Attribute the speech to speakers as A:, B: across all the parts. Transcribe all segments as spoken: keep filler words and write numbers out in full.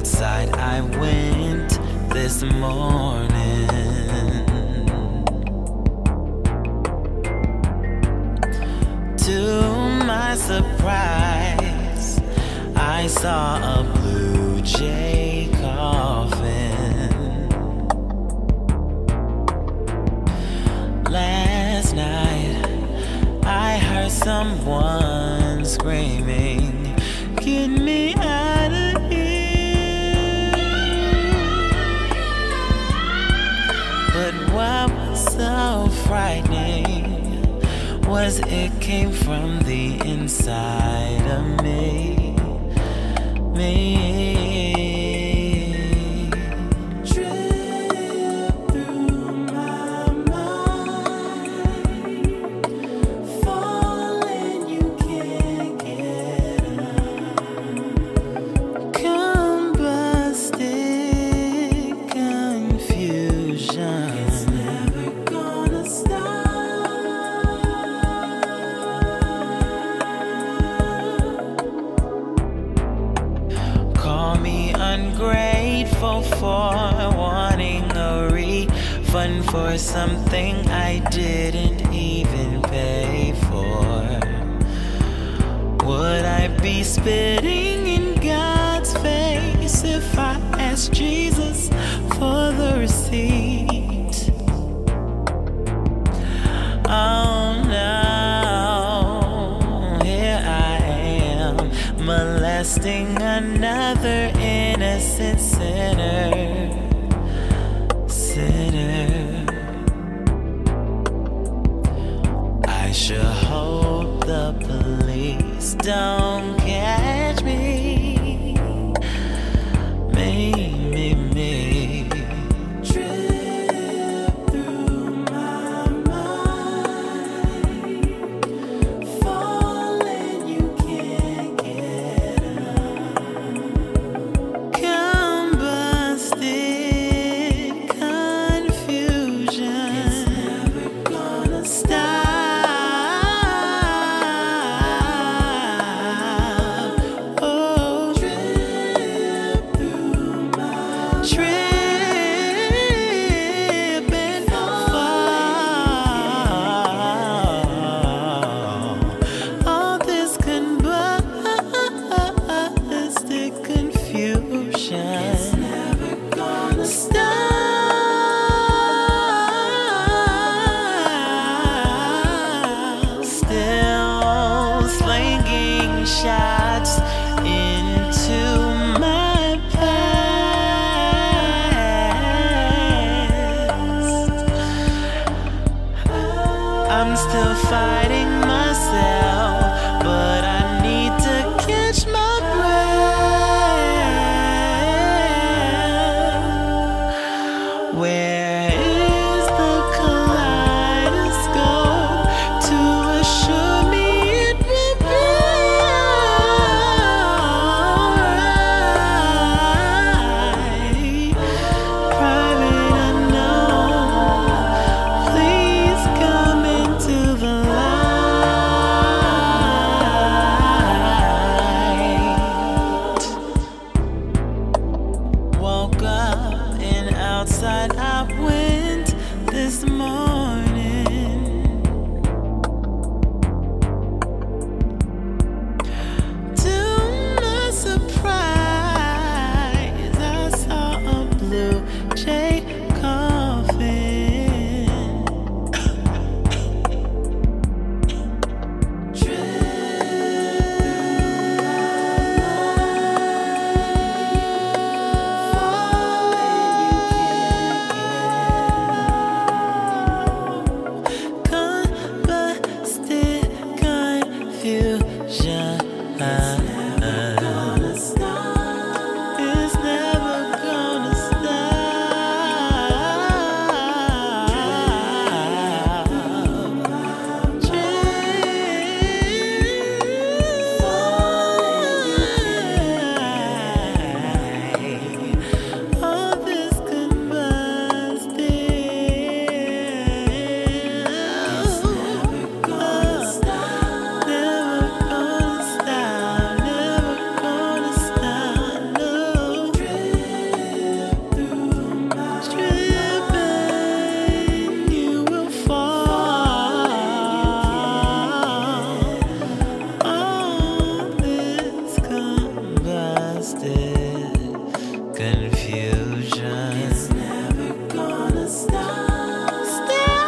A: outside I went this morning. To my surprise, I saw a blue jay coffin. Last night, I heard someone screaming, "Get me out of here." But what was so frightening was it came from the inside of me, me. Trip through my mind, falling you can't get up, combusted confusion. It's never gonna stop. Call me ungrateful for wanting a refund for something I didn't even pay for. Would I be spitting in God's face if I asked Jesus for the receipt? Oh no, here I am, molesting another innocent sinner, sinner. I sure hope the police don't catch me, me, me, me. Trip through my mind, falling you can't get up, combusted confusion. It's never gonna stop. Oh, trip through my trip and fall. All this combusted confusion. It's never gonna stop. Still slinging shots into my past. I'm still fighting myself, but I need to catch my breath. Where is the kaleidoscope to assure me it will be alright? Private unknown, please come into the light. Woke up and outside I went this morning. To my surprise, I saw a blue jay coffin. Trip combusted confusion. It's never gonna stop. Stop.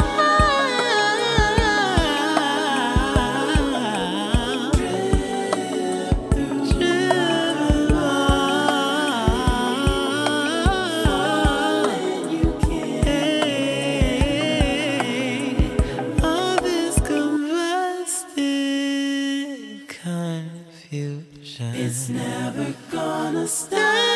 A: Drip through, drip on. You can't. All this combusted confusion. It's never gonna stop.